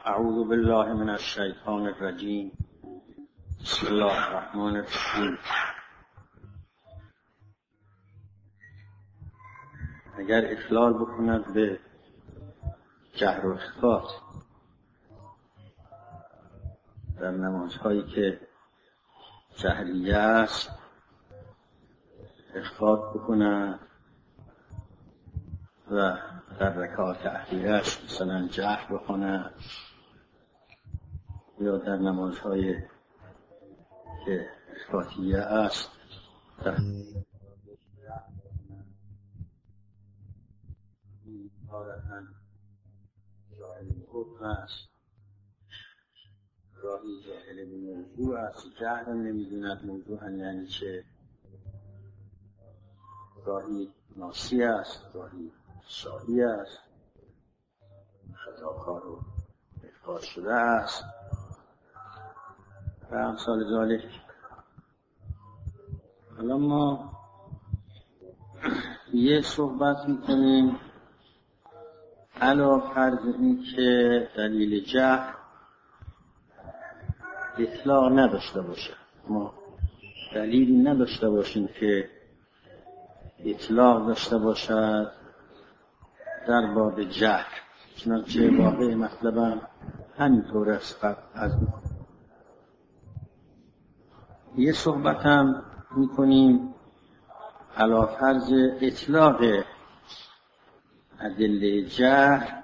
اعوذ بالله من الشیطان الرجیم. بسم الله الرحمن الرحیم. اگر اخلال بکند به جهر و اخفات در نمازهایی که جهریه است، اخفات بکند و در رکعات اخیرش مثلا جهر بخواند، یا در نمازهای که اخفاتیه است در حالتاً جاهل حکم است، راهی جاهل به موضوع است، جهر نمیدوند موضوع یعنی چه، راهی ناسی است، راهی شاهی است، خطاکار و اخفات شده است و امثال ذالک. حالا ما یه صحبت میکنیم علی فرض این که دلیل جهر اطلاق نداشته باشه، ما دلیلی نداشته باشیم که اطلاق داشته باشد در باب جهر، چنانچه واقع مطلبم همینطور است. از یه صحبت هم میکنیم علی فرض اطلاق ادله جهر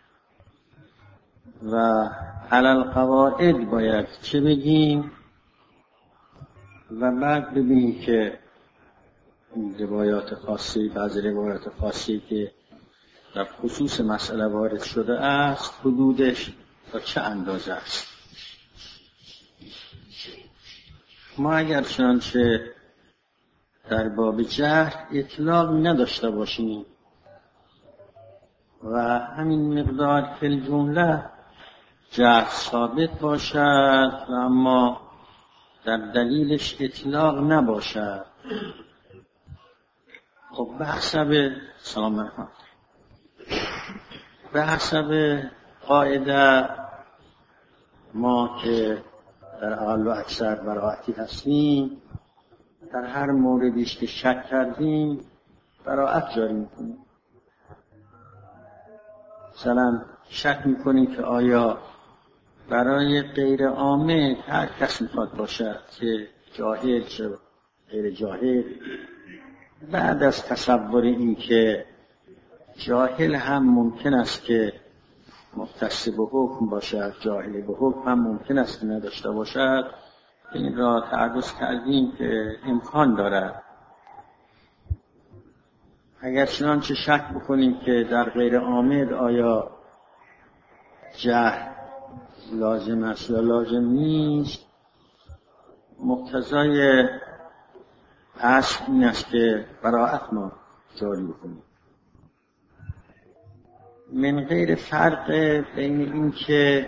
و علی القواعد باید چه بگیم و بعد ببینیم که روایات خاصی، بعضی روایات خاصی که در خصوص مسئله وارد شده است حدودش تا چه اندازه است. ما اگر چنانچه در باب جهر اطلاق نداشته باشیم و همین مقدار فی الجمله جهر ثابت باشد و اما در دلیلش اطلاق نباشد، خب به حسب قاعده ما که در اقل و اکثر براعتی هستیم، در هر موردیش که شک کردیم براعت جاری میکنیم. مثلا شک میکنیم که آیا برای غیر عامل هر کس میخواد باشد که جاهل چه غیر جاهل، بعد از تصور این که جاهل هم ممکن است که مختص به حکم باشد، جاهل به حکم هم ممکن است که نداشته باشد، این را تعرض کردیم که امکان دارد. اگر چنانچه شک بکنیم که در غیر عامل آیا جهر لازم است یا لازم نیست، مقتضای اصل این است که براعت ما جاری بکنیم. من غیر فرق بین این که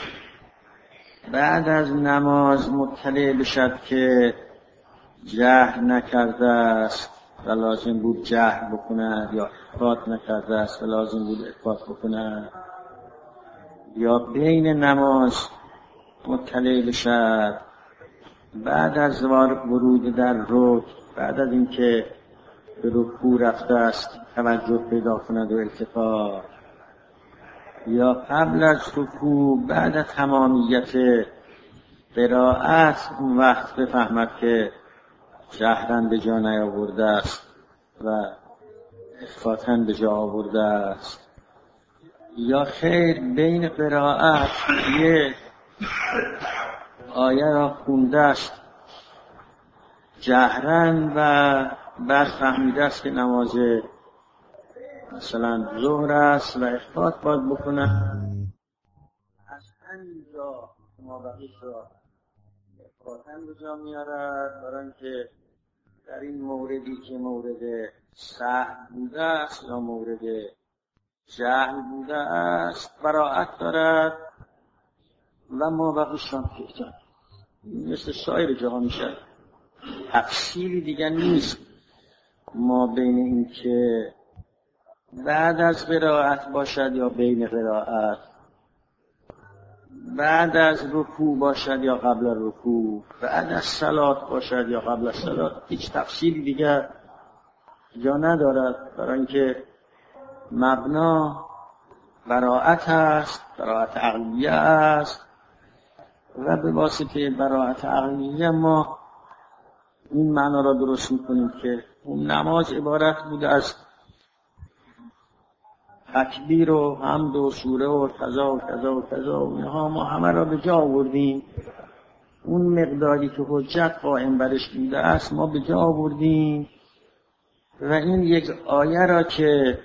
بعد از نماز مطلع بشد که جهر نکرده است و لازم بود جهر بکند، یا اخفات نکرده است و لازم بود اخفات بکند، یا بین نماز مطلع بشد بعد از ورود در رکوع، بعد از اینکه به رکوع رفته است توجه پیدا کند و التفات، یا قبل از رکوع بعد از تمامیت قرائت اون وقت بفهمد که جهرن به جا نیاورده است و اخفاتن به جا آورده است، یا خیر بین قرائت یه آیه را خونده است جهرن و بعد فهمیده است که نماز مثلا ظهر است و اخفات باید بکنن، از همینجا ما بقیش را اخفاتن به جا میارد، برای اینکه در این موردی که مورد سهو بوده است یا مورد جهل بوده است براعت دارد و ما بقیش را میارد. مثل سایر جاها میشه، تفصیلی دیگر نیست ما بین این که بعد از قرائت باشد یا بین قرائت. بعد از رکوع باشد یا قبل رکوع، بعد از صلات باشد یا قبل از صلات، هیچ تفصیلی دیگر جا ندارد، برای اینکه مبنا براءت است، براءت عقلیه است و به واسطه براءت عقلیه ما این معنا را درست میکنیم که اون نماز عبارت بود از تکبیر و حمد و سوره و کذا و کذا و کذا و اینها ما همه را به جا آوردیم. اون مقداری که حجت قائم برش بوده است ما به جا آوردیم و این یک آیه را که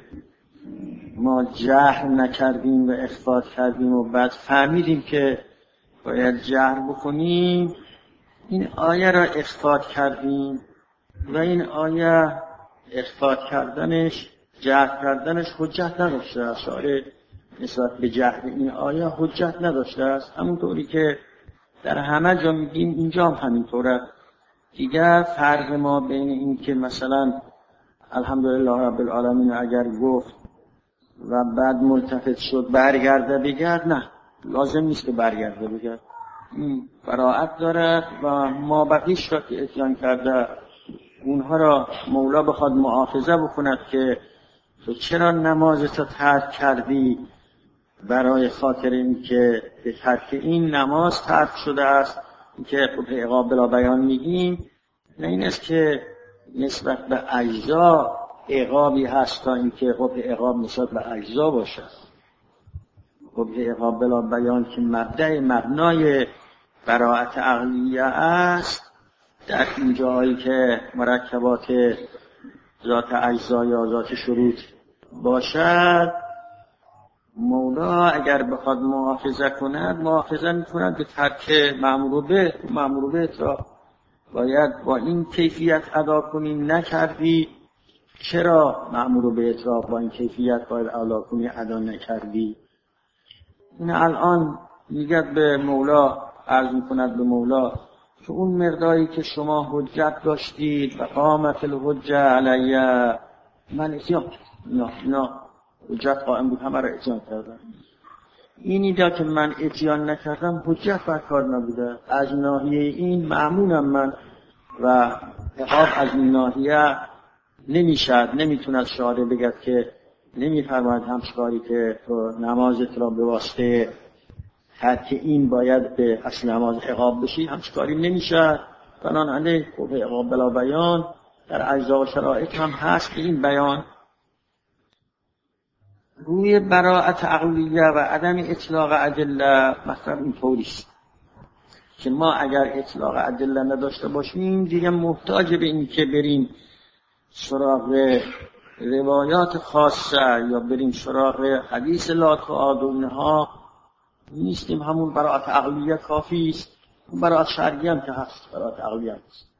ما جهر نکردیم و اخفا کردیم و بعد فهمیدیم که باید جهر بکنیم، این آیه را اخفا کردیم و این آیه اخفا کردنش، جهر کردنش حجت نداشته است. شارع نسبت به جهر این آیه حجت نداشته است، همونطوری که در همه جا میگیم اینجا هم همینطوره. دیگر فرق ما بین این که مثلا الحمدلله رب العالمین اگر گفت و بعد ملتفت شد برگرده بگرد، نه، لازم نیست که برگرده بگرد، این براءت دارد و ما بقیش را که اتیان کرده اونها را مولا بخواد مؤاخذه بکند که تو چرا نمازتو ترک کردی، برای خاطر این که به ترک این نماز ترک شده است، این که قبح عقاب بلا بیان میگیم، نه این است که نسبت به اجزا عقابی هست تا این که قبح عقاب نسبت به اجزا باشد. قبح عقاب بلا بیان که مبنای براءت عقلیه است، در این جایی که مرکبات ذات اجزا یا ذات شروط باشد، مولا اگر بخواد مؤاخذه کند، مؤاخذه میکند به ترک مأمور به را باید با این کیفیت ادا کنی، نکردی، چرا مأمور به را با این کیفیت باید ادا کنی، ادا نکردی. این الان میگه به مولا، عرض میکند به مولا که اون مقداری که شما حجت داشتید و قامت الحجه علیه، من اتیان نه حجت قائم بود، همه را اتیان کردم. اینی دا که من اتیان نکردم حجت بر کار نبوده، از ناحیه این مأمونم من و عقاب از این ناحیه نمیشد، نمیتوند شارع بگد که نمیفرماید همشکاری که تو نمازت را به واسطه ترک این باید به اصل نماز عقاب بشی، همچکاری نمیشه. بنابراین قبح عقاب بلا بیان در اجزا و شرایط هم هست که این بیان روی براءت عقلیه و عدم اطلاق ادله مثلا این طوریست که ما اگر اطلاق ادله نداشته باشیم دیگه محتاج به این که بریم سراغ روایات خاصه یا بریم سراغ حدیث لا تعادلها نیستیم. همون براءت عقلیه کافی است، براءت شرعی هم که هست، براءت عقلیه هست.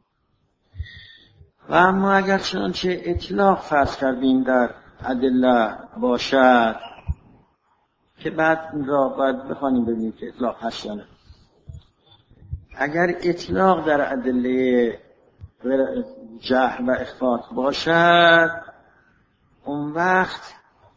و اما اگر چنانچه اطلاق فرض کردیم در ادله باشد که بعد این را باید بخوانیم ببینیم که اطلاق هست یا نه. اگر اطلاق در ادله جهر و اخفات باشد، اون وقت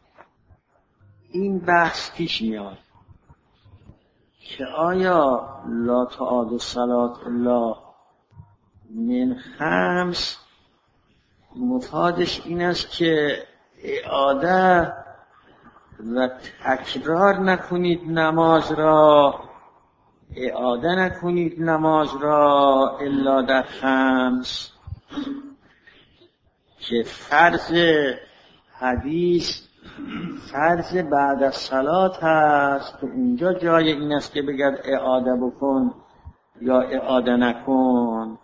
این بحث پیش میاد که آیا لا تعاد الصلاة الا من خمس مفادش این است که اعاده و تکرار نکنید نماز را، اعاده نکنید نماز را الا در خمس، که فرض حدیث فرض بعد از صلات هست، که اونجا جای این است که بگد اعاده بکن یا اعاده نکن،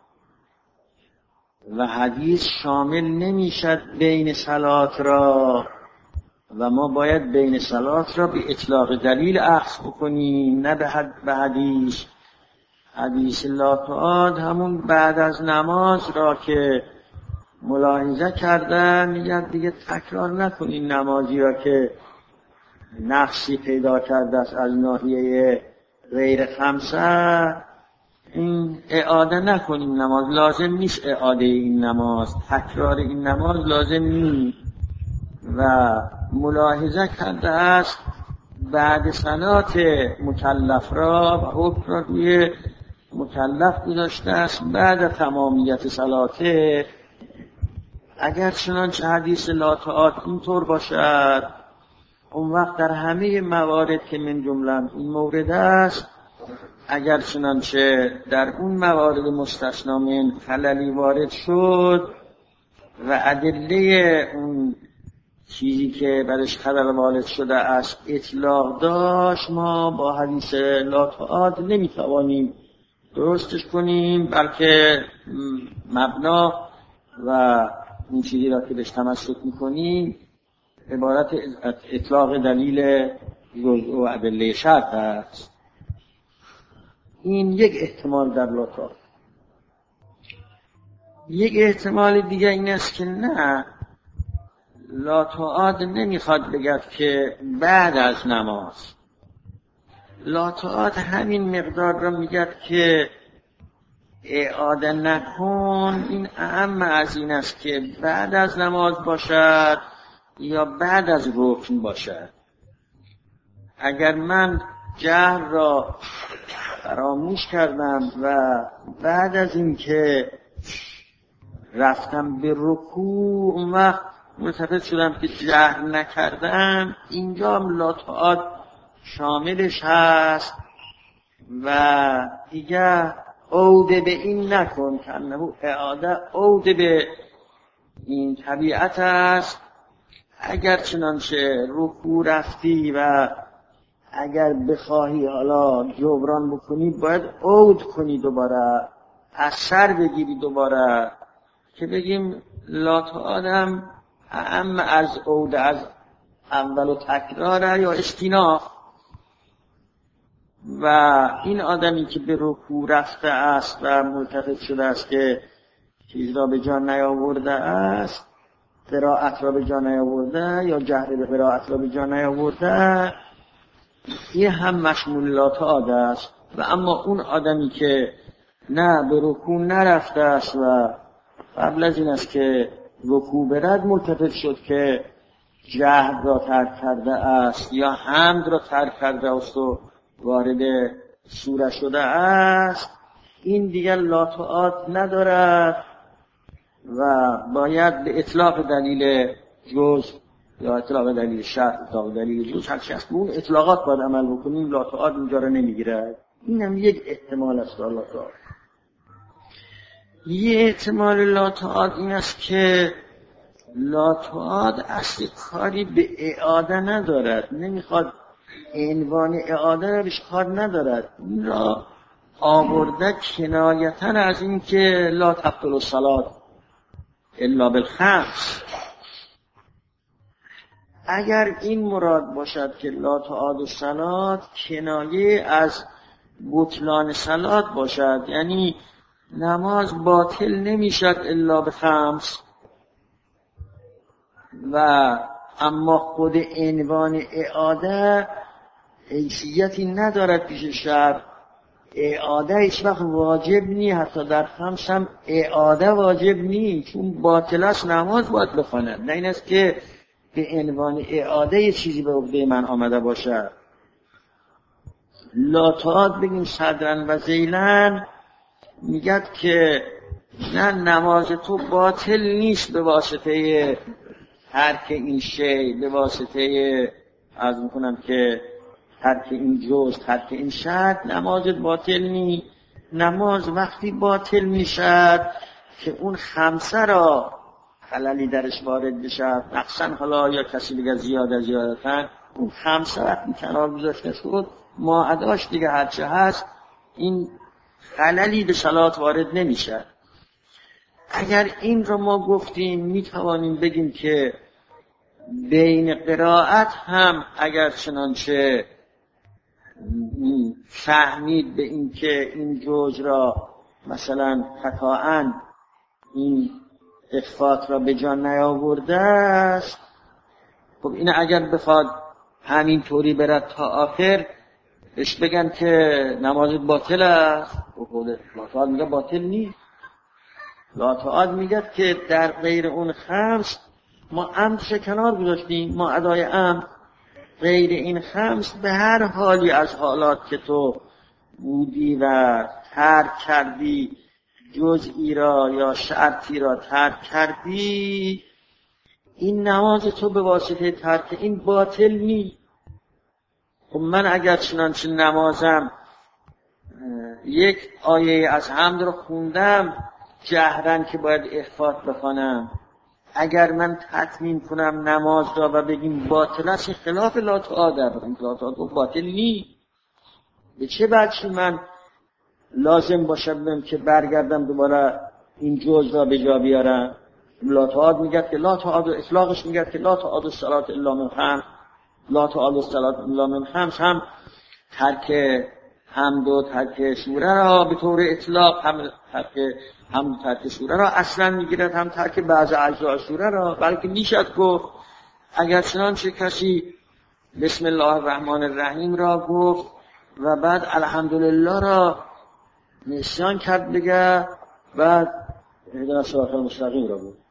و حدیث شامل نمیشد بین صلات را و ما باید بین صلات را به اطلاق دلیل اخذ بکنیم، نه به حدیث. حدیث لا تعاد همون بعد از نماز را که ملاحظه کردن میگن دیگه تکرار نکنین نمازی را که نقصی پیدا کرده است از ناحیه غیر خمسه، این اعاده نکنین نماز، لازم نیست اعاده این نماز، تکرار این نماز لازم نیست. و ملاحظه کرده است بعد صلات مکلف را و حکم را روی مکلف گذاشته است بعد تمامیت صلاته. اگر چنانچه حدیث لا طاعت اینطور باشد، اون وقت در همه موارد که من جمله این مورد است، اگر چنانچه در اون موارد مستثنا من خللی وارد شد و ادله اون چیزی که برش خلل وارد شده است اطلاق داشت، ما با حدیث لا طاعت نمیتوانیم درستش کنیم، بلکه مبنا و این چیزی را که بهش تمسک میکنیم عبارت اطلاق دلیل جزء و ادله شرط است. این یک احتمال در لا طاعت. یک احتمال دیگه این است که نه، لا طاعت نمیخواد بگد که بعد از نماز. لا طاعت همین مقدار را میگد که اعاده نکن. این اهم از این است که بعد از نماز باشد یا بعد از رکن باشد. اگر من جهر را فراموش کردم و بعد از این که رفتم به رکوع اون وقت ملتفت شدم که جهر نکردم، اینجا هم لا طاعت شاملش هست و دیگه عوده به این نکن که انه اعاده عوده به این طبیعت است. اگر چنانچه رکوع رفتی و اگر بخواهی حالا جبران بکنی باید عود کنی دوباره، از سر بگیری دوباره، که بگیم لا طاعت هم اهم از عود از اول و تکراره یا استیناف. و این آدمی که به رکوع رفته است و ملتفت شده است که چیز را به جان نیاورده است، قرائت را به جان نیاورده یا جهر به قرائت را به جان نیاورده، این هم مشمول لا طاعت است. و اما اون آدمی که نه به رکوع نرفته است و قبل از این است که رکوع برد ملتفت شد که جهر را ترک کرده است یا حمد را ترک کرده است و وارد سوره شده است، این دیگر لا طاعت ندارد و باید به اطلاق دلیل جزء یا اطلاق دلیل شرط، اطلاق دلیل جزء هر چیز اون اطلاقات باید عمل بکنیم. لا طاعت اینجا را نمیگیرد. این هم یک احتمال است. لا طاعت یه احتمال لا طاعت این است که لا طاعت اصل کاری به اعاده ندارد، نمیخواد عنوان اعاده را بهش کار ندارد. این را آورده کنایتا از این که لا تبطل الصلاة الا بالخمس. اگر این مراد باشد که لا تعاد الصلاة کنایه از بطلان صلات باشد، یعنی نماز باطل نمیشد الا بخمس، و اما خود عنوان اعاده حیثیتی ندارد پیش شرع. اعاده هیچ وقت واجب نی، حتی در خمس هم اعاده واجب نی، چون باطل است نماز باید بخواند. نه این است که به عنوان اعاده یه چیزی به عهده من آمده باشد. لا طاعت بگیم صدرن و ذیلن میگد که نه، نماز تو باطل نیست به واسطه ترک این شی، به واسطه عرض میکنم که ترک این جزء، ترک این شرط نمازت باطل نی. نماز وقتی باطل میشد که اون خمسه را خللی درش وارد بشد، نقصا حالا یا کسی دیگه زیادتن، اون خمسه وقتی کنار گذاشته شد ما اداش دیگه هرچه هست این خللی به صلات وارد نمیشد. اگر این رو ما گفتیم میتوانیم بگیم که بین قرائت هم اگر چنانچه فهمید به این که این جزء را مثلا خطااً این اخفات را به جان نیاورده است، خب این اگر بخواد همین طوری برد تا آخر بهش بگن که نمازت باطل است، خود لا طاعت میگه باطل نیست. لا طاعت میگه که در غیر اون خمس ما عمد کنار گذاشتیم، ما ادای عمد غیر این خمس به هر حالی از حالات که تو بودی و ترک کردی، جزئی را یا شرطی را ترک کردی، این نماز تو به واسطه ترک این باطل نی. خب من اگر چنانچه نمازم یک آیه از حمد رو خوندم جهرن که باید اخفات بخوانم، اگر من تتمیم کنم نماز را و بگیم باطل است، خلاف لا تعادر، لا تعادر باطل نی. به چه بچی من لازم باشم که برگردم دوباره این جزء را به جا بیارم؟ لا تعاد میگه که لا تعاد، اطلاقش میگه که لا تعاد الصلاة الا من خمس، لا تعاد الصلاة الا من خمس، هم ترک حمد و ترک سوره را به طور اطلاق، هم ترک سوره را اصلا میگیرد، هم ترک بعض اجزاء سوره را. بلکه میشد گفت اگر چنانچه کسی بسم الله الرحمن الرحیم را گفت و بعد الحمدلله را نسیان کرد دیگه، بعد اهدنا الصراط المستقیم را گفت،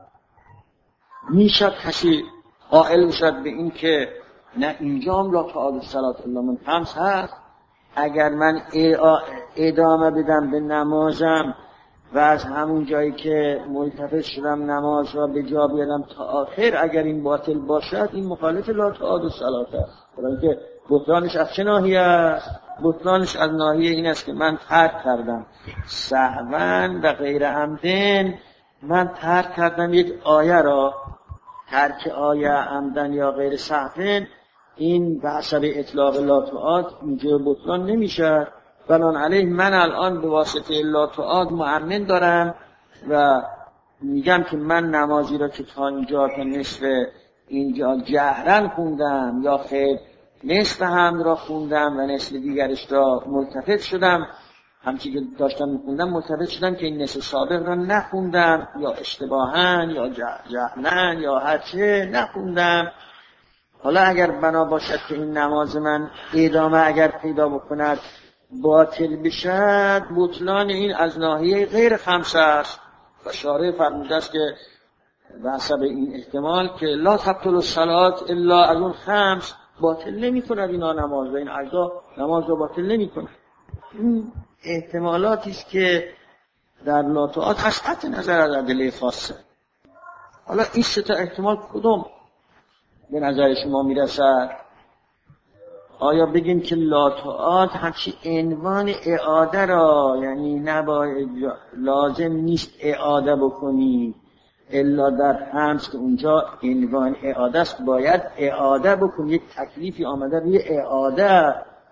میشد کسی قائل شد به این که نه اینجام لا تعاد الصلاة الا من خمس هست. اگر من ادامه بدم به نمازم و از همون جایی که ملتفت شدم نماز را به جا بیارم تا آخر، اگر این باطل باشد این مخالف لا تعاد الصلاة است. برای که بطلانش از چه ناحیه است؟ بطلانش از ناحیه این است که من ترک کردم سهوا و غیر عمدن، من ترک کردم یک آیه را، ترک آیه عمدن یا غیر سهوا، این به حسب اطلاق لا تعاد اینجا بطلان نمیشه. بنان علیه من الان به واسطه لا تعاد مؤمن دارم و میگم که من نمازی را که تا اینجا تا نصف اینجا جهرن خوندم یا خیر نصف حمد را خوندم و نصف دیگرش را ملتفت شدم، همچی که داشتم میخوندم ملتفت شدم که این نصف سابق را نخوندم یا اشتباهن یا جهلن یا هرچه نخوندم. حالا اگر بنا باشد که این نماز من ادامه اگر پیدا بکند باطل بشد، بطلان این از ناحیه غیر خمسه است و شارع فرموده است که به حسب این احتمال که لا تبطل الصلاة الا از اون خمس، باطل نمی کند اینا نماز و این اجزا نماز را باطل نمی کند. این احتمالاتی است که در لا تعاد هست قطع نظر از ادله خاصه. حالا این سه تا احتمال کدوم به نظر شما میرسد؟ آیا بگیم که لا تعاد همچی عنوان اعاده را، یعنی نباید لازم نیست اعاده بکنی الا در خمس که اونجا عنوان اعاده است باید اعاده بکنی، یک تکلیفی آمده روی اعاده.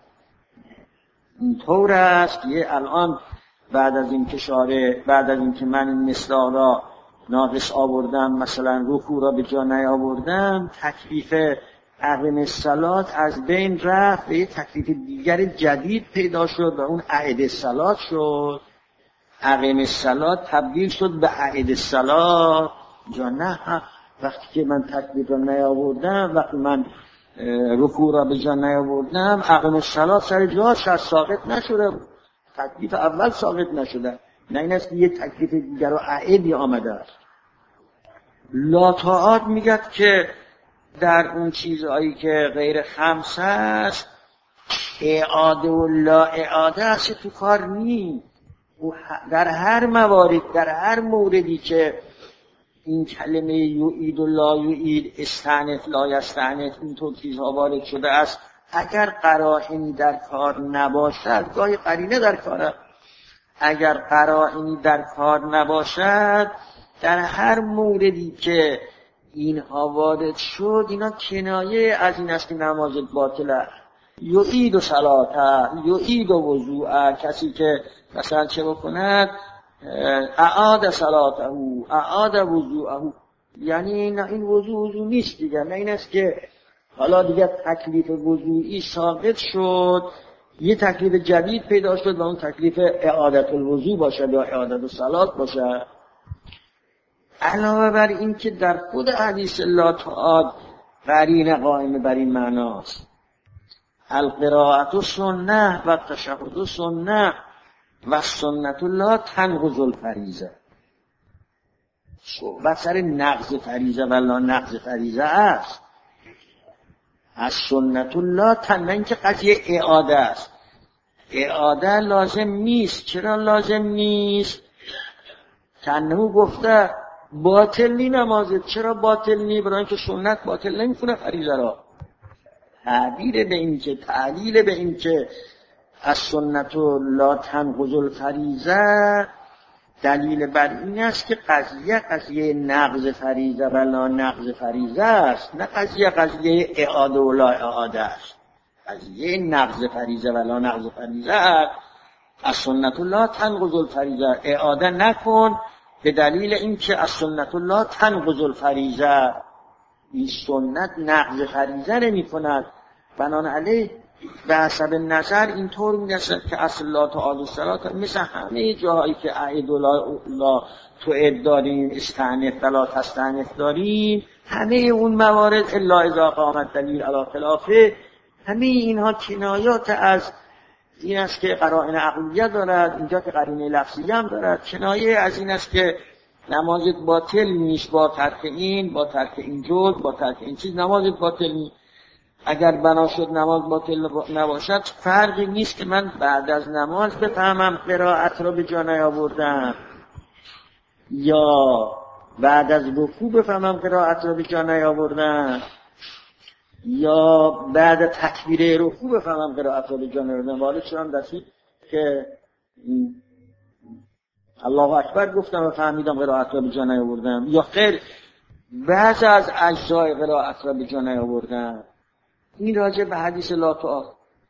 اینطور است که الان بعد از این که من این مصداق را ناقص آوردم، مثلا رکوع را به جا نیاوردم، تکلیف اقیم الصلاة از بین رفت و یک تکلیف دیگر جدید پیدا شد و اون اعد الصلاة شد. اقیم الصلاة تبدیل شد به اعد الصلاة. جا نه، وقتی که من تکلیف را نیاوردم، وقتی من رکوع را به جا نیاوردم، اقیم الصلاة سر جاش ساقط نشده، تکلیف اول ساقط نشده. نه این است که یک تکلیف دیگر رو اعدی آمده است. لا تعاد میگد که در اون چیزهایی که غیر خمسه است اعاده و لا اعاده است تو کار نی. در هر موارد، در هر موردی که این کلمه یعید و لا یعید، استعنف لا یستعنف، اینطور چیزها وارد شده است، اگر قرائنی در کار نباشد، گاهی قرینه در کاره، اگر قرائنی در کار نباشد، در هر موردی که اینها وارد شد، اینا کنایه از این است که نماز باطله. یعید و صلاته، یعید و وضوعه، کسی که مثلا چه بکند اعاد صلاته، اعاد وضوعه، یعنی این وضوع نیست دیگه. نه این است که حالا دیگه تکلیف وضوعی ساقط شد، یه تکلیف جدید پیدا شد و اون تکلیف اعادت الوضوع باشد یا اعادت الصلاة باشد. علاوه بر این که در خود حدیث لا تعاد قرینه قائمه بر این معناست، القراءة سنة و التشهد سنة و سنت لا تنقض الفریضه. صحبت سر نقض فریضه و لا نقض فریضه است. از سنت الله تن، اینکه قضیه اعاده است. اعاده لازم نیست. چرا لازم نیست؟ تنه گفته باطل نی نمازه. چرا باطل نی؟ برای اینکه سنت باطل نمیکنه فریضه را. تعبیر به این که تعلیل به این که از سنت لا تنقض الفریضه دلیل بر این است که قضیه نقض فریضه و لا نقض فریضه است، نه قضیه اعاده و لا اعاده است. قضیه نقض فریضه و لا نقض فریضه است. از سنت لا تنقض الفریضه اعاده نکن به دلیل اینکه از سنت لا تنقض الفریضه، این سنت نقض فریضه نمی کند. بنابراین به حسب نظر اینطور می‌رسد که اصل لا تعالی الصلاة مثل همه جاهایی که اعید الله تو داریم، استعنف ولا تستعنف داریم، همه اون موارد الا اذا قامت دلیل علی خلافه، همه اینها کنایات از این است که قرائن عقلیه دارد، اینجا که قرینه لفظیه هم دارد. کنایه از این است که نمازت باطل نیست با ترک این جزء، با ترک این چیز نمازت باطل نیست. اگر بنا شد نماز باطل نباشد، فرقی نیست که من بعد از نماز بفهمم قرائت را به جا نیاوردم یا بعد از رکوع بفهمم قرائت را به جا نیاوردم یا بعد تکبیر رکوع بفهمم قرائت را به جا نیاوردم. ولی چون دستی که الله اکبر گفتم و فهمیدم قرائت را به جا نیاوردم، یا خیر بعض از اجزای قرائت را به جا نیاوردم. این راجع به حدیث لا تعالی.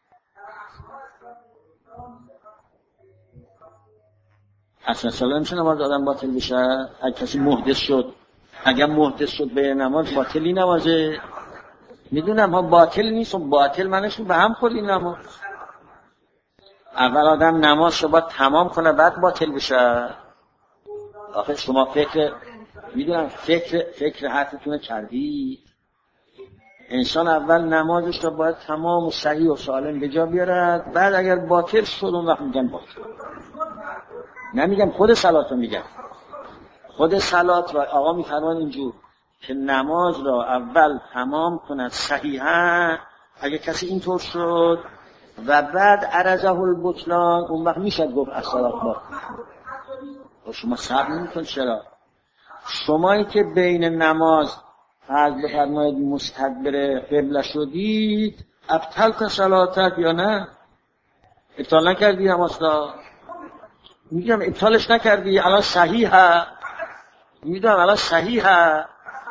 اصلا سلام میشه نماز آدم باطل بشه اگه کسی محدث شد. اگر محدث شد به نماز باطلی نمازه. میدونم ها باطل نیست و باطل منشون به هم خورد این نماز. اول آدم نماز رو باید تمام کنه بعد باطل بشه. آخه شما میدونم فکر حرفتون کردی. انسان اول نمازش رو باید تمام و صحیح و سالم به جا بیارد، بعد اگر باطل شد اون وقت میگن باطل. نمیگم خود صلات رو میگم. خود صلات را آقا میفرمان اینجور که نماز را اول تمام کند صحیحا، اگه کسی اینطور شد و بعد عرضه البطلان اون وقت میشد گفت از صلات باطل. شما صبر نمی‌کنید. چرا؟ شمایی که بین نماز از بفرمایید مستدبر قبله شدید، ابطل که صلاتت یا نه؟ ابطال نکردی نماز را؟ میگم ابطالش نکردی، الان صحیحه. میدونم الان صحیحه.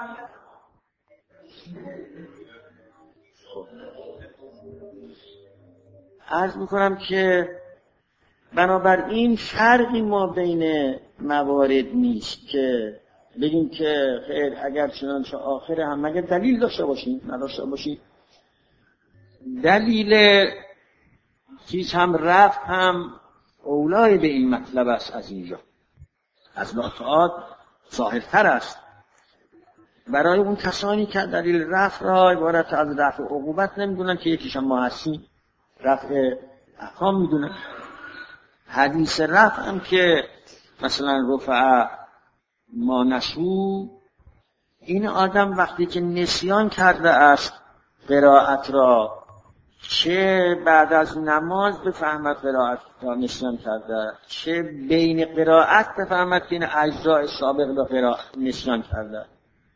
عرض میکنم که بنابراین فرقی ما بین موارد نیست که بگیم که خیر اگر چنانچه آخره هم مگر دلیل داشته باشیم نداشته باشیم. دلیل چیز هم رفت هم اولای به این مطلب است. از اینجا از لاطعات ظاهرتر است برای اون کسانی که دلیل رفت را عبارت از رفع عقوبت نمیدونن که یکیش هم ما هستیم، رفع احکام میدونن. حدیث رفع هم که مثلا رفع ما نشو، این آدم وقتی که نسیان کرده است قرائت را، چه بعد از نماز بفهمد قرائت را نسیان کرده، چه بین قرائت بفهمد که این اجزای سابق را قرائت نسیان کرده.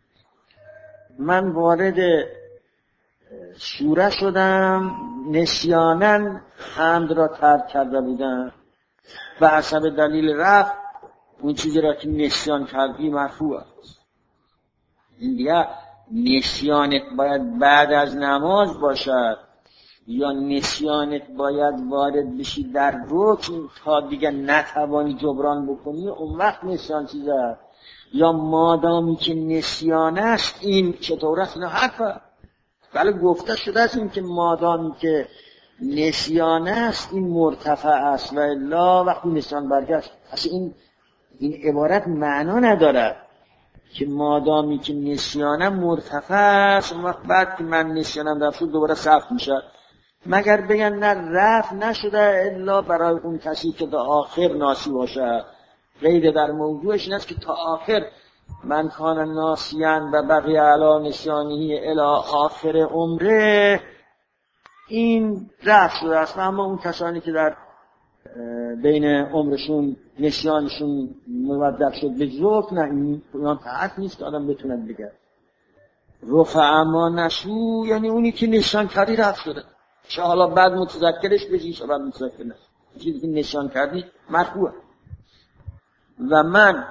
من وارد سوره شدم، نسیاناً حمد را ترک کرده بودم، به حسب دلیل رفع اون چیزی را که نسیان کردی مرفوع است. این دیگه نسیانت باید بعد از نماز باشد یا نسیانت باید وارد بشی در رکن تا دیگه نتوانی جبران بکنی، اون وقت نسیان چیزه. یا مادامی که نسیان است این چطور است؟ اینا حرفه. بله گفته شده است این که مادامی که نسیان است این مرتفع است و الا وقتی نسیان برگشت. اصلا این عبارت معنا نداره که مادامی که نسیانم مرتفع است اون وقت بعد که من نسیانم رفت دوباره سقط میشه. مگر بگن نه رفع نشده الا برای اون کسی که تا آخر ناسی باشه. قید در موضوعش این است که تا آخر من کان ناسیان و بقیه علی نسیانه الی آخر عمره، این رفت شده است. اما اون کسانی که در بین عمرشون نسیانشون مبدل شد به ذوق، نه این تعهد نیست که آدم بتونه بگه رفع اما نشو، یعنی اونی که نشان کردی رفت شده، چه حالا بعد متذکرش بشی چه بعد متذکر نشی، چیزی که نشان کردی مرفوعه. و من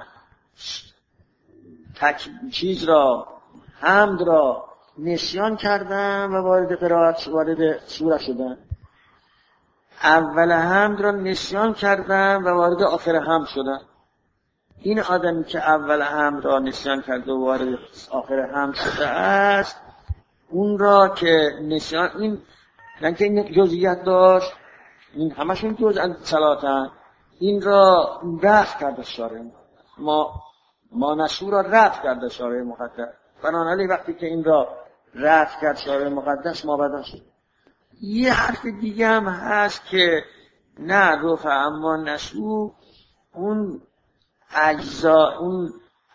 چیز را حمد را نسیان کردم و وارد قرائت وارد سوره شدم، اول حمد را نسیان کردم و وارد آخر حمد شدم. این آدمی که اول حمد را نسیان کرده و وارد آخر حمد شده است، اون را که نسیان، این نه که این جزئیات داشت، این همشون جزء از صلاتن، این را رفع کرده شارع ما نشو را رفع کرده شارع مقدس. بنابراین وقتی که این را رفع کرد شارع مقدس ما بدن شد. یه حرف دیگه هم هست که نه رفع اما نشو اون اجزا، اون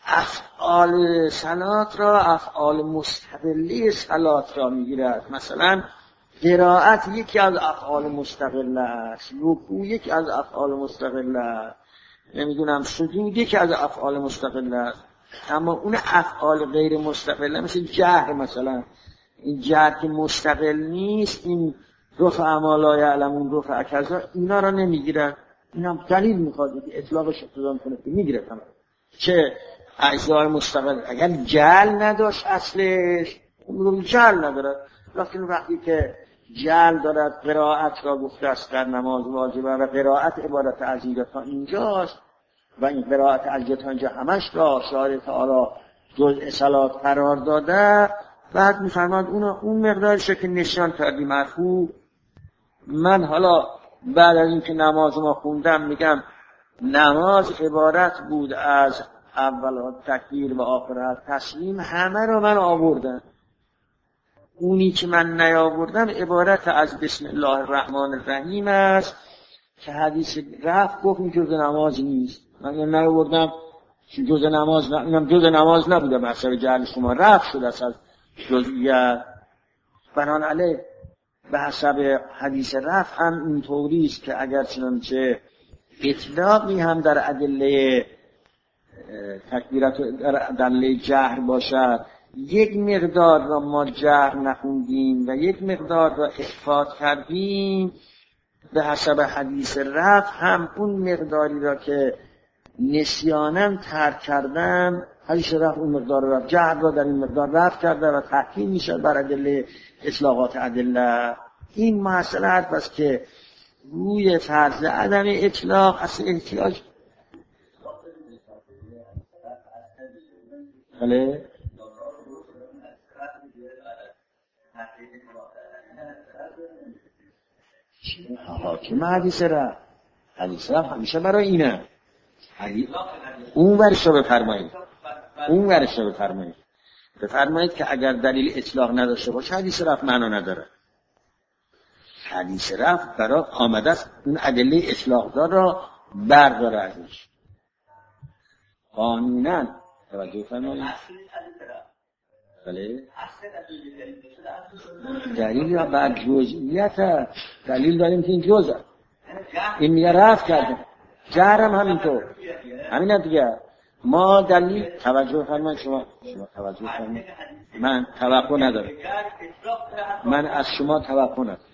افعال صلات را افعال مستقلی صلات را میگیرد. مثلا قرائت یکی از افعال مستقله است، رکوع یکی از افعال مستقله است، نمیدونم سجود یکی از افعال مستقله است. اما اون افعال غیر مستقله مثل جهر، مثلا این جهر که مستقل نیست، این رفع اما لا یعلمون، رفع کذا، اینا را نمیگیرن. اینا دلیل میخواد که اطلاقش اقتضا کنه که میگیره تمام. چه اجزای مستقل اگر جعل نداشت اصلش، اون جعل نداره، لکن وقتی که جعل دارد، قرائت را گفته است در نماز واجبه و قرائت عبارت عزیزه تا اینجاست و این قرائت عزیزه تا اینجا همش را شارع تعالی جزء صلات قرار داده. بعد میفرماد اون مقدارش که نشان کردی مرفوع. من حالا بعد از اینکه نماز ما خوندم میگم نماز عبارت بود از اول تکبیر و آخر تسلیم، همه رو من آوردم. اونی که من نیاوردم عبارت از بسم الله الرحمن الرحیم است که حدیث رفع گفت این جزء نماز نیست. من نیاوردم که جزء نماز اینم جزء نماز نبوده، مثلا جعل شما رفع شده است از جزئیات. بنابراین به حسب حدیث رفع هم اینطوری است که اگر چنانچه اطلاقی هم در ادله تکبیرات در ادله جهر باشد، یک مقدار را ما جهر نخوندیم و یک مقدار را اخفاء کردیم، به حسب حدیث رفع هم اون مقداری را که نسیانم ترک کردم، حدیث رفع اون مقدار را جهر را در این مقدار رفع کرده و تحکیم میشه بر ادله اطلاقات ادله. این مسئله است که روی فرض عدم اطلاق اصل احتیاج بله حاکم حدیث رفع همیشه برای اینه. اون ورش رو بفرمایید که اگر دلیل اطلاق نداشته باشه حدیث رفع معنا نداره. حدیث رفع برای آمده است اون ادله اطلاق دار را برداره ازش قانونا. توجه فرمایید. بله دلیل یا بر جزئیت دلیل داریم که این جزء این میگه رفع کرده، جهرم همینطور، همینه دیگه. ما دلیل توجه فرمایید، شما توجه فرمایید، من توقع ندارم، من از شما توقع ندارم.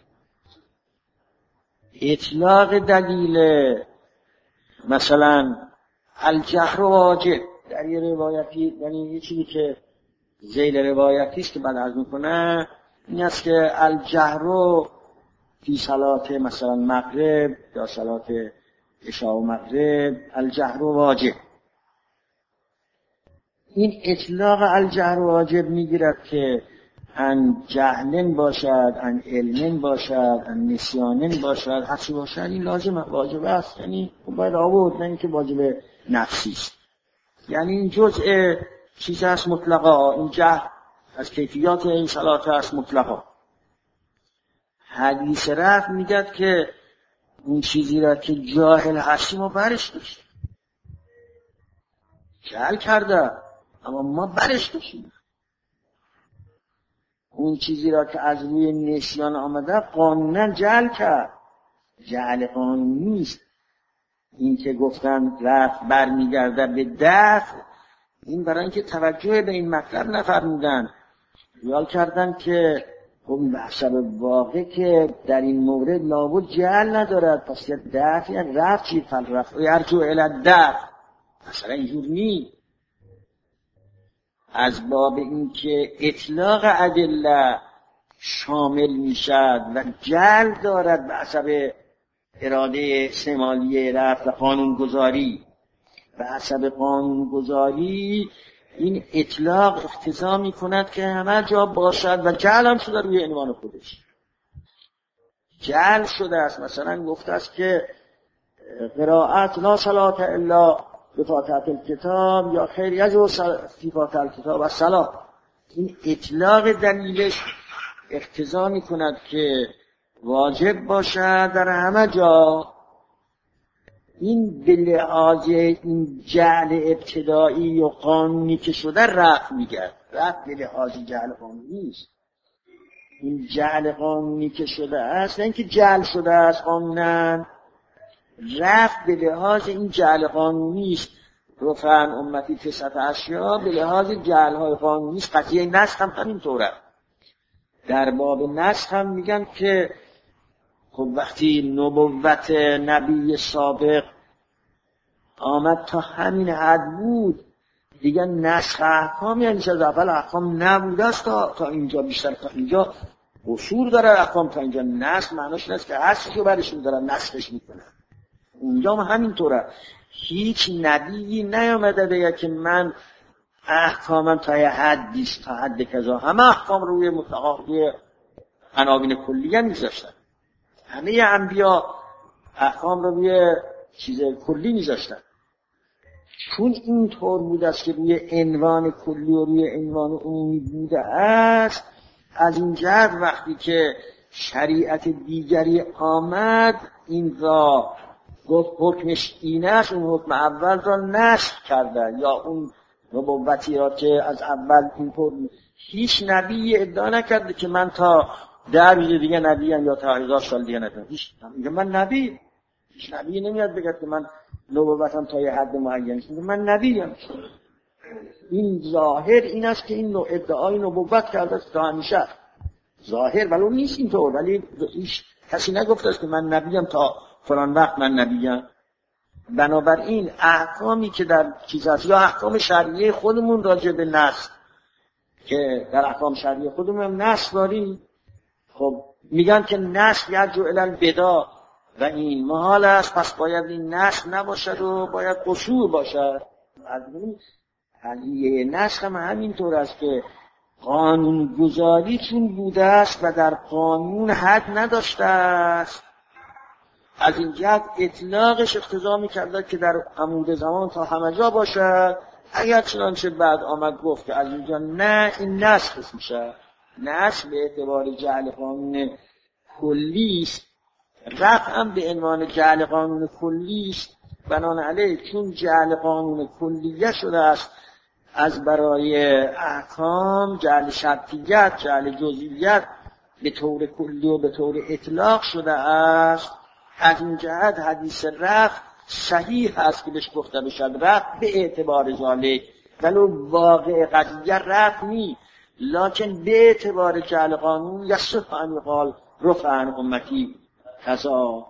اطلاق دلیل مثلا الجهر واجب در یه روایتی، یعنی یه چیزی که ذیل روایتی است که بعد عرض میکنه، این است که الجهر فی صلات مثلا مغرب یا صلات عشاء و مغرب الجهر واجب. این اطلاق الجهر واجب میگیرد که ان جهلن باشد، ان علمن باشد، ان نسیانن باشد، هرچی باشد این لازم واجب است، یعنی باید آورد، نه اینکه واجب نفسی است. یعنی این جزء چیز است مطلقا، این جهل از کیفیات این صلات است مطلقا. حدیث رفع میگد که اون چیزی را که جاهل هستی ما برش داشت جهل کرده، اما ما برش داشتیم. اون چیزی را که از روی نسیان آمده قانونا جعل کرد. جعل قانونی نیست. این که گفتن رفع برمیگرده به دفع، این برای اینکه توجه به این مطلب نفرمودن، خیال کردن که خب به حسب واقع که در این مورد لابد جعل ندارد، پس یک دفع یا رفع چی فالرفع یرجع الی الدفع. مثلا اینجور نیست. از باب این که اطلاق ادله شامل میشد و جعل دارد به حسب اراده استعمالی رفع و قانونگذاری. به حسب قانونگذاری این اطلاق اقتضا میکند که همه جا باشد و جعل هم شده روی عنوان خودش. جعل شده است. مثلا گفته است که قرائت لا صلاة الا بفاتحة الکتاب یا خیر یجوز فی فاتحة الکتاب الصلاة. این اطلاق دلیلش اقتضا میکند که واجب باشد در همه جا. این به لحاظ این جعل ابتدایی و قانونی که شده رفع میگرد. رفع به لحاظ جعل قانونی است. این جعل قانونی که شده است، نه اینکه جعل شده است قانونا، رفع به لحاظ این جعل قانونی است. رفعن امتی تسعت اشیا به لحاظ جعل های قانونی است. قضیه نسخ هم همینطوره. در باب نسخ هم میگن که خب وقتی نبوت نبی سابق آمد تا همین حد بود، دیگه نسخ احکام یعنی از اول احکام نبوده است تا اینجا، بیشتر تا اینجا قصور داره احکام، تا اینجا نسخ معناش نیست که اصلی که برشون دارن نسخش میکنن. اونجا هم همینطوره. هیچ نبیی نیامده بگه که من احکامم تا یه حدی است، تا حد کذا. همه احکام روی متعاقب عناوین کلیه میذاشتن. همه انبیا احکام رو روی چیز کلی میذاشتن. چون اینطور بود است که روی عنوان کلی و روی عنوان عمومی بوده است، از این جهت وقتی که شریعت دیگری آمد این را گفت حکمش این است، اون حکم اول را نسخ کرده، یا اون نبوتی را که از اول اینطور هیچ نبی ادعا نکرده که من تا 10 روز دیگه نبیم یا تا 1000 سال دیگه نبیم. میگه من نبی. هیچ نبی نمیاد بگه که من نبوتم تا یه حد معین است. من نبیم. این ظاهر این است که این ادعای نبوت کرده است تا همیشه. ظاهر ولو نیست اینطور، ولی هیچ کسی نگفته است که من نبیم تا فلان وقت من نبیم. بنابراین احکامی که در چیز است، یا احکام شرعیه خودمون راجع به نسخ که در احکام شرعیه خودمون هم نسخ داریم، خب میگن که نسخ یرجع الی البدع و این محال است، پس باید این نسخ نباشد و باید قصور باشد. از این حلیه نسخ هم همینطور است که قانون گذاری چون بوده است و در قانون حد نداشته است، از این جهت اطلاقش اقتضا می‌کرده که در عمود زمان تا همه جا باشد. اگر چنانچه بعد آمد گفت که از اینجا نه، این نسخ میشه. نسخ به اعتبار جعل قانون کلی است، رفع هم به عنوان جعل قانون کلی است. بنابراین چون جعل قانون کلیه شده است، از برای احکام جعل شرطیت، جعل جزئیت به طور کلی و به طور اطلاق شده است. از این جهت حدیث رفع صحیح است که بهش گفته بشد رفع به اعتبار ذالک، ولو واقع قضیه رفع نی، لکن به اعتبار جعل قانون یصح ان یقال رفع عن امتی کذا.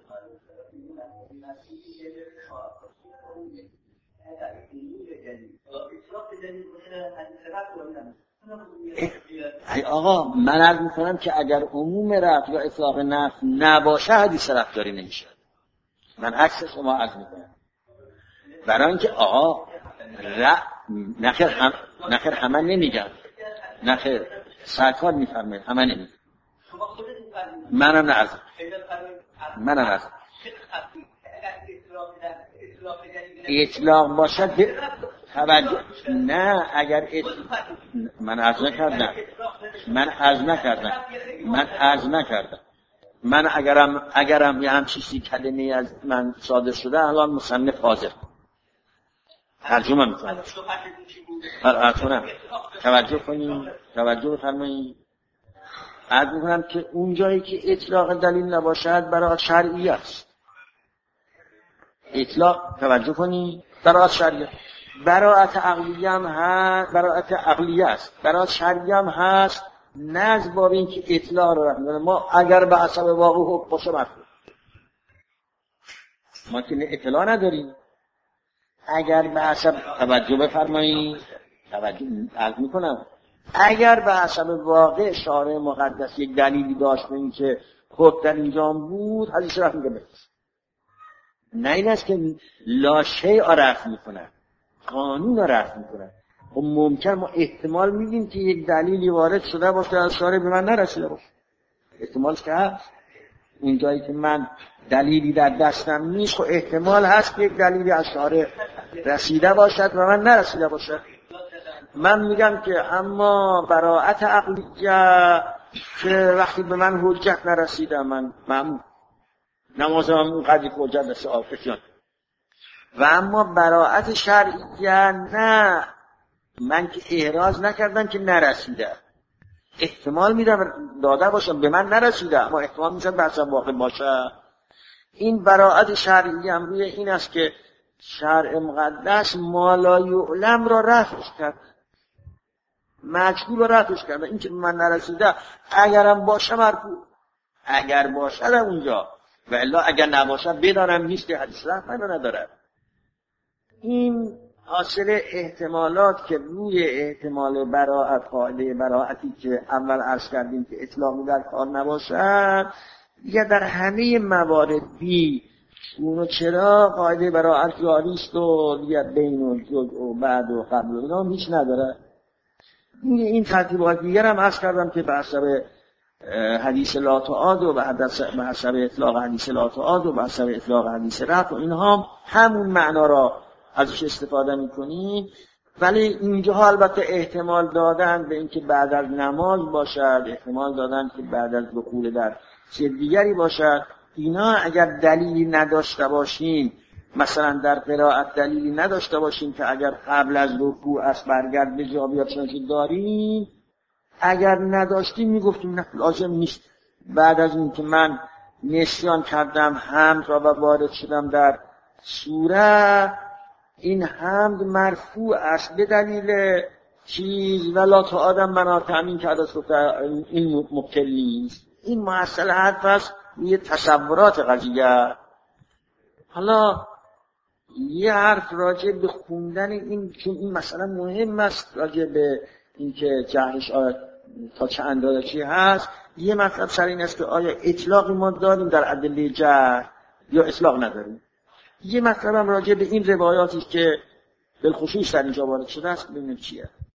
ای آقا من عرض میکنم که اگر عموم رفع یا اطلاق نفع نباشه حدیث رفتاری نمیشه. من عکس شما عرض میکنم برای اینکه آقا نخیر همه نمیگن، نخیر سرکار میفرمه همه نمیگن، منم نعرضم اطلاق باشد توجه نه. اگر من عرض نکردم من اگرم یه همچیزی کلمه از من صادر شده الان مصنف حاضر، ترجمه میکنم. توجه کنیم، توجه بفرمایید. عرض میکنم که اون جایی که اطلاق دلیل نباشد براعت شرعی است. اطلاق، توجه کنید، براعت شرعی است. براعت عقلیه هم هست، براعت عقلیه است. براعت شرعی هم هست. نه از باب این که اطلاق رو رفت میکنه. ما اگر به حسب واقع حکم باشه مرفوع، ما که اطلاع نداریم. اگر به حسب، توجه بفرمایید، توجه عرض میکنم، اگر به حسب واقع شارع مقدس یک دلیلی داشت به این که خود در اینجا بود، حدیث رفت میگه بفرست. نه این است که لا شیء رفع میکنن، قانون رفع میکنن. خب ممکن ما احتمال میدیم که یک دلیلی وارد شده باشه از شارع به من نرسیده باشه. احتمالش که هست. اون جایی که من دلیلی در دستم نیست، خب احتمال هست که یک دلیلی از شارع رسیده باشد و من نرسیده باشد. من میگم که اما براعت عقلیه که وقتی به من حجت نرسیده، من نمازم اون قدری که حجت رسید آفرین. و اما براعت شرعیه نه، من که احراز نکردم که نرسیده، احتمال میدم داده باشم به من نرسیده، اما احتمال میدم بحثم واقع باشه. این براعت شرعیه هم روی این است که شرع مقدس ما لا یعلم را رفعش کرد، مجهول را رفعش کرد. این که به من نرسیده اگرم باشه مرفوع، اگر باشه در اونجا، و الا اگر نباشه بدانم نیست، حدیث رفع نداره. این حاصل احتمالات که روی احتمال براعت، قاعده براعتی که اول عرض کردیم که اطلاقی در کار نباشد، دیگه در همه موارد بی اونو چرا قاعده براعت جاری است و دیگه بین و جزء و بعد و قبل و اینا هیچ نداره. این ترتیبات دیگر هم عرض کردم که به حسب حدیث لا تعاد و به حسب اطلاق حدیث لا تعاد و به حسب اطلاق حدیث رفع و اینها همون معنا را ازش استفاده میکنیم. ولی اینجاها البته احتمال دادن به اینکه بعد از نماز باشد، احتمال دادن که بعد از دخول در چیز دیگری باشد. اینا اگر دلیلی نداشته باشیم، مثلا در قرائت دلیلی نداشته باشیم که اگر قبل از رکوع از برگرد به جا بیاد چنانچه داریم، اگر نداشتیم میگفتیم نه لازم نیست. بعد از این که من نسیان کردم حمد را و وارد شدم در سوره، این حمد مرفوع است به دلیل چیز ولا تا آدم بنا تأمین کرده است، این مبتل نیست. این محصل حرف است یه تصورات قضیه. حالا یه حرف راجع به خوندن این، چون این مثلا مهم است راجع به این که جهلش تا چه اندازه چی هست. یه مطلب سر این است که آیا اطلاقی ما داریم در ادله جهل یا اطلاق نداریم. یه مطلب هم راجع به این روایاتی که بالخصوص در اینجا وارد شده است ببینیم چیه.